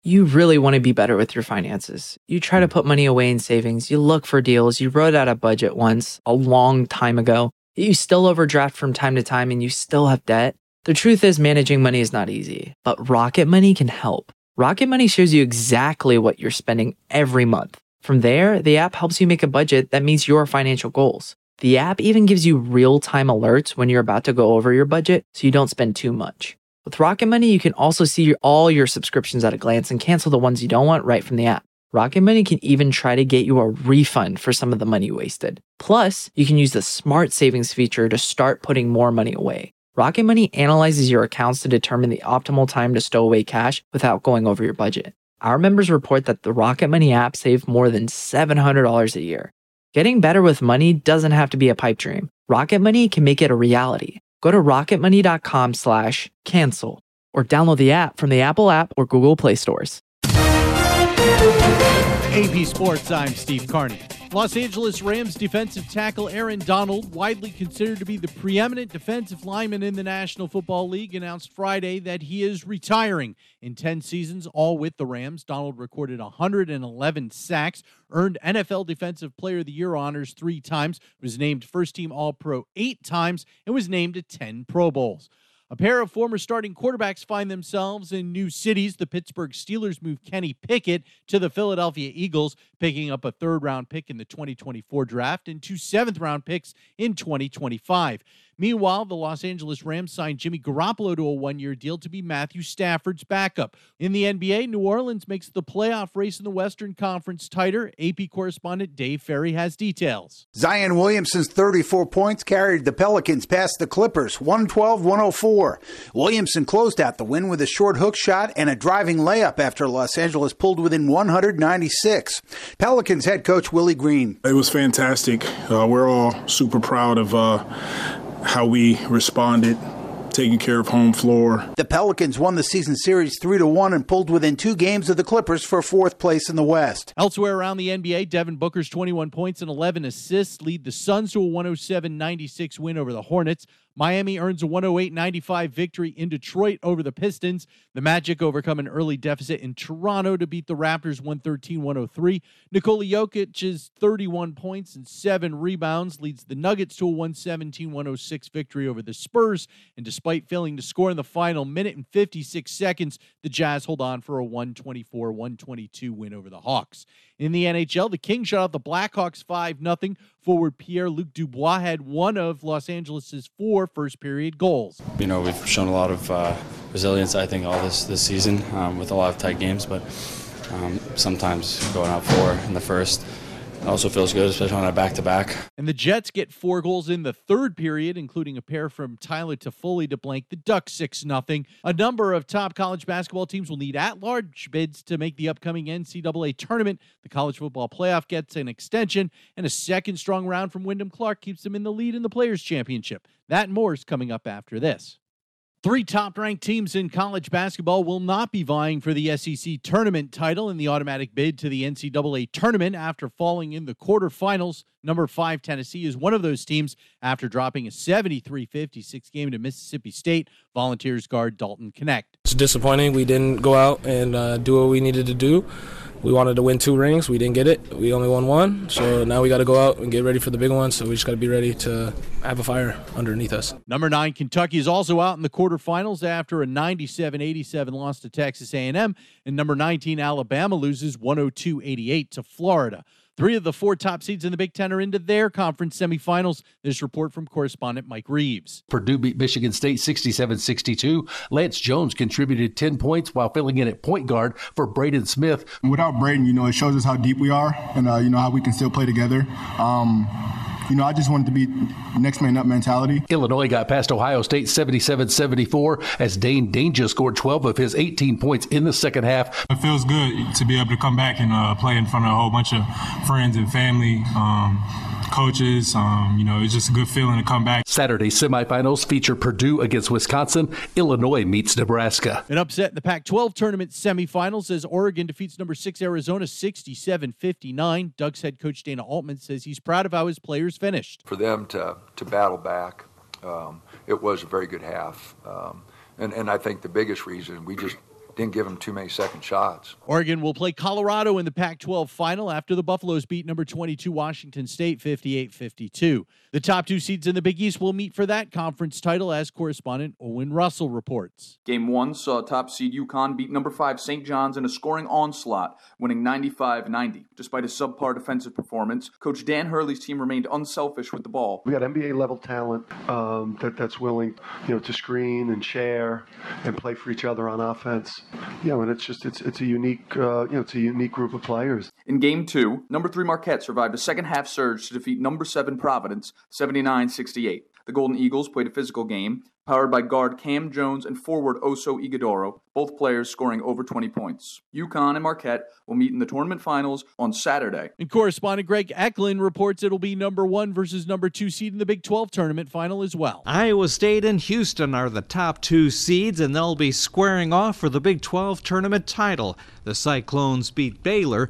You really want to be better with your finances. You try to put money away in savings, you look for deals, you wrote out a budget once a long time ago, you still overdraft from time to time and you still have debt. The truth is, managing money is not easy, but Rocket Money can help. Rocket Money shows you exactly what you're spending every month. From there, the app helps you make a budget that meets your financial goals. The app even gives you real-time alerts when you're about to go over your budget so you don't spend too much. With Rocket Money, you can also see all your subscriptions at a glance and cancel the ones you don't want right from the app. Rocket Money can even try to get you a refund for some of the money wasted. Plus, you can use the Smart Savings feature to start putting more money away. Rocket Money analyzes your accounts to determine the optimal time to stow away cash without going over your budget. Our members report that the Rocket Money app saved more than $700 a year. Getting better with money doesn't have to be a pipe dream. Rocket Money can make it a reality. Go to rocketmoney.com/cancel or download the app from the Apple app or Google Play stores. AP Sports, I'm Steve Carney. Los Angeles Rams defensive tackle Aaron Donald, widely considered to be the preeminent defensive lineman in the National Football League, announced Friday that he is retiring. In 10 seasons, all with the Rams, Donald recorded 111 sacks, earned NFL Defensive Player of the Year honors 3 times, was named first-team All-Pro 8 times, and was named to 10 Pro Bowls. A pair of former starting quarterbacks find themselves in new cities. The Pittsburgh Steelers move Kenny Pickett to the Philadelphia Eagles, picking up a 3rd-round pick in the 2024 draft and 2 7th-round picks in 2025. Meanwhile, the Los Angeles Rams signed Jimmy Garoppolo to a 1-year deal to be Matthew Stafford's backup. In the NBA, New Orleans makes the playoff race in the Western Conference tighter. AP correspondent Dave Ferry has details. Zion Williamson's 34 points carried the Pelicans past the Clippers, 112-104. Williamson closed out the win with a short hook shot and a driving layup after Los Angeles pulled within 196. Pelicans head coach Willie Green. It was fantastic. We're all super proud of how we responded, taking care of home floor. The Pelicans won the season series 3-1 and pulled within 2 games of the Clippers for 4th place in the West. Elsewhere around the NBA, Devin Booker's 21 points and 11 assists lead the Suns to a 107-96 win over the Hornets. Miami earns a 108-95 victory in Detroit over the Pistons. The Magic overcome an early deficit in Toronto to beat the Raptors 113-103. Nikola Jokic's 31 points and 7 rebounds leads the Nuggets to a 117-106 victory over the Spurs. And despite failing to score in the final minute and 56 seconds, the Jazz hold on for a 124-122 win over the Hawks. In the NHL, the Kings shut out the Blackhawks 5-0. Forward Pierre-Luc Dubois had one of Los Angeles' 4 first-period goals. You know, we've shown a lot of resilience, I think, all this season with a lot of tight games, but sometimes going out 4 in the first also feels good, especially on a back-to-back. And the Jets get 4 goals in the 3rd period, including a pair from Tyler Toffoli to blank the Ducks 6-0. A number of top college basketball teams will need at-large bids to make the upcoming NCAA tournament. The college football playoff gets an extension, and a second strong round from Wyndham Clark keeps them in the lead in the Players' Championship. That and more is coming up after this. 3 top-ranked teams in college basketball will not be vying for the SEC tournament title in the automatic bid to the NCAA tournament after falling in the quarterfinals. Number 5 Tennessee is one of those teams after dropping a 73-56 game to Mississippi State. Volunteers guard Dalton Knecht. It's disappointing. We didn't go out and do what we needed to do. We wanted to win 2 rings. We didn't get it. We only won 1. So now we got to go out and get ready for the big one. So we just got to be ready to have a fire underneath us. Number 9 Kentucky is also out in the quarterfinals after a 97-87 loss to Texas A&M. And number 19 Alabama loses 102-88 to Florida. 3 of the 4 top seeds in the Big Ten are into their conference semifinals. This report from correspondent Mike Reeves. Purdue beat Michigan State 67-62. Lance Jones contributed 10 points while filling in at point guard for Braden Smith. Without Braden, it shows us how deep we are and, how we can still play together. I just wanted to be next man up mentality. Illinois got past Ohio State 77-74 as Dane Danger scored 12 of his 18 points in the second half. It feels good to be able to come back and play in front of a whole bunch of friends and family, coaches. It's just a good feeling to come back. Saturday semifinals feature Purdue against Wisconsin. Illinois meets Nebraska. An upset in the Pac-12 tournament semifinals as Oregon defeats number 6 Arizona 67-59. Ducks head coach Dana Altman says he's proud of how his players finished. For them to battle back, it was a very good half. And I think the biggest reason, we just didn't give them too many second shots. Oregon will play Colorado in the Pac-12 final after the Buffaloes beat number 22 Washington State 58-52. The top two seeds in the Big East will meet for that conference title, as correspondent Owen Russell reports. Game 1 saw top seed UConn beat number 5 St. John's in a scoring onslaught, winning 95-90. Despite a subpar defensive performance, Coach Dan Hurley's team remained unselfish with the ball. We got NBA-level talent that's willing, to screen and share and play for each other on offense. And it's a unique, it's a unique group of players. In Game 2, number 3 Marquette survived a second-half surge to defeat number 7 Providence 79-68. The Golden Eagles played a physical game, powered by guard Cam Jones and forward Oso Ighodaro, both players scoring over 20 points. UConn and Marquette will meet in the tournament finals on Saturday. And correspondent Greg Eklund reports it'll be number 1 versus number 2 seed in the Big 12 tournament final as well. Iowa State and Houston are the top 2 seeds, and they'll be squaring off for the Big 12 tournament title. The Cyclones beat Baylor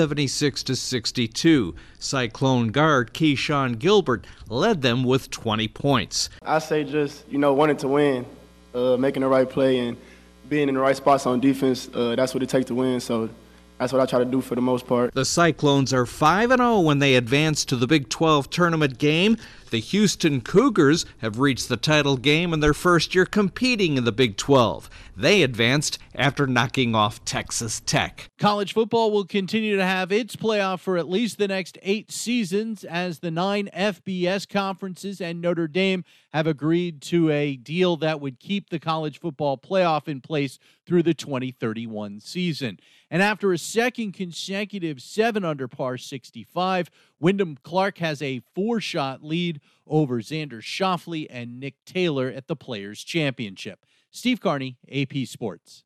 76-62. Cyclone guard Keyshawn Gilbert led them with 20 points. I say just, wanting to win, making the right play and being in the right spots on defense, that's what it takes to win. So that's what I try to do for the most part. The Cyclones are 5-0 when they advance to the Big 12 tournament game. The Houston Cougars have reached the title game in their first year competing in the Big 12. They advanced after knocking off Texas Tech. College football will continue to have its playoff for at least the next 8 seasons, as the 9 FBS conferences and Notre Dame have agreed to a deal that would keep the college football playoff in place through the 2031 season. And after a second consecutive 7 under par 65, Wyndham Clark has a 4-shot lead over Xander Schauffele and Nick Taylor at the Players' Championship. Steve Carney, AP Sports.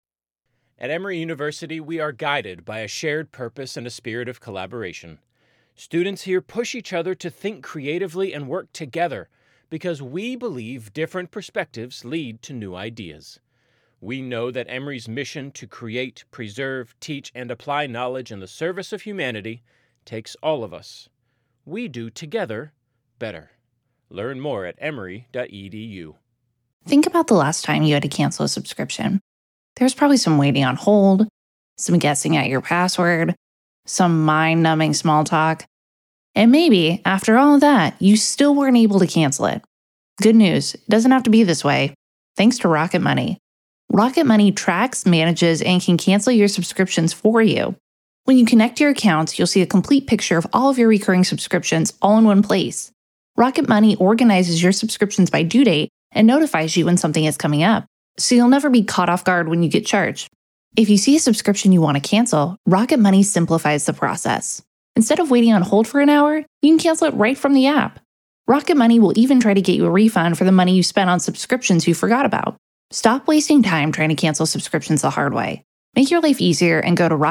At Emory University, we are guided by a shared purpose and a spirit of collaboration. Students here push each other to think creatively and work together because we believe different perspectives lead to new ideas. We know that Emory's mission to create, preserve, teach, and apply knowledge in the service of humanity takes all of us. We do together better. Learn more at emory.edu. Think about the last time you had to cancel a subscription. There's probably some waiting on hold, some guessing at your password, some mind-numbing small talk. And maybe, after all of that, you still weren't able to cancel it. Good news, it doesn't have to be this way. Thanks to Rocket Money. Rocket Money tracks, manages, and can cancel your subscriptions for you. When you connect your accounts, you'll see a complete picture of all of your recurring subscriptions all in one place. Rocket Money organizes your subscriptions by due date and notifies you when something is coming up, so you'll never be caught off guard when you get charged. If you see a subscription you want to cancel, Rocket Money simplifies the process. Instead of waiting on hold for an hour, you can cancel it right from the app. Rocket Money will even try to get you a refund for the money you spent on subscriptions you forgot about. Stop wasting time trying to cancel subscriptions the hard way. Make your life easier and go to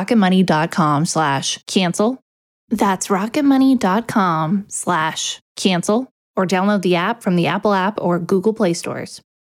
rocketmoney.com/cancel. That's rocketmoney.com/cancel, or download the app from the Apple App or Google Play stores.